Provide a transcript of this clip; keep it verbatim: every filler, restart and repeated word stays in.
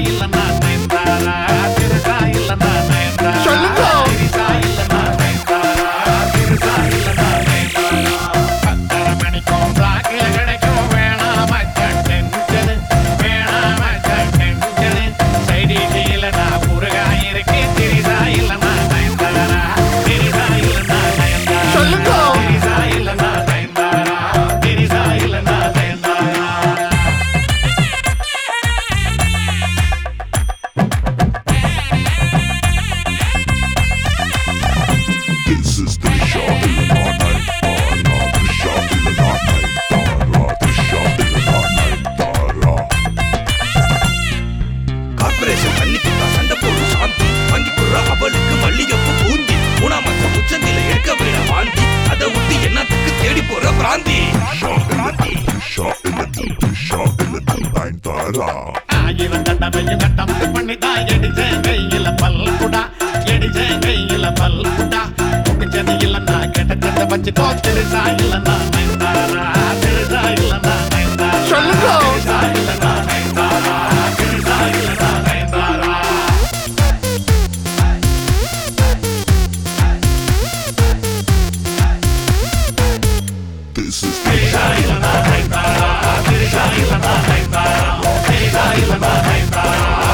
இல்லன்னா நயன்தாரா திருசா இல்லன்னா நயன்தாரா சொல்லுங்க. திருசா இல்லன்னா நயன்தாரா திருசா இல்லன்னா நயன்தாரா பத்தரை மணிக்கும் பிளாக்ல கிடைக்கும் வேணாம் மச்சான் டென்ஷனு வேணாம் மச்சான் டென்ஷனு சைடிஷில நான் ஊறுகாய் இருக்கு திருசா இல்லன்னா நயன்தாரா திருசா இல்லன்னா நயன்தாரா சொல்லுங்க. திருசா இல்லன்னா நயன்தாரா திருசா இல்லன்னா Nayanthara This is the shot in the night, Tara. The shot in the night, Tara. The shot in the night, Tara. Corporation பண்ணிக்கிட்டா சண்டை போடும் சாந்தி வாங்கி கொடுற அவளுக்கு மல்லிகைப்பூ பூந்தி மூணாம் மாசம் உச்சந்தில எடுக்க விட வாந்தி அதை விட்டு என்னத்துக்கு தேடி போற பிராந்தி Shot in the shot in the shot in the night, Tara. ஆயிரம் தடவையும் கட்டம் பண்ணிதான் எடிச்சேன் கையில பல்குடா எடிச்சேன் கையில பல்குடா முடிச்சது இல்லன்னா கெட்டத்தை வச்சுக்கோ திருசா இல்லன்னா நயன்தாரா திருசா இல்லன்னா நயன்தாரா சொல்லுங்க. திருசா இல்லன்னா நயன்தாரா திருசா இல்லன்னா நயன்தாரா This is the திருசா இல்லன்னா நயன்தாரா திருசா இல்லன்னா நயன்தாரா திருசா இல்லன்னா நயன்தாரா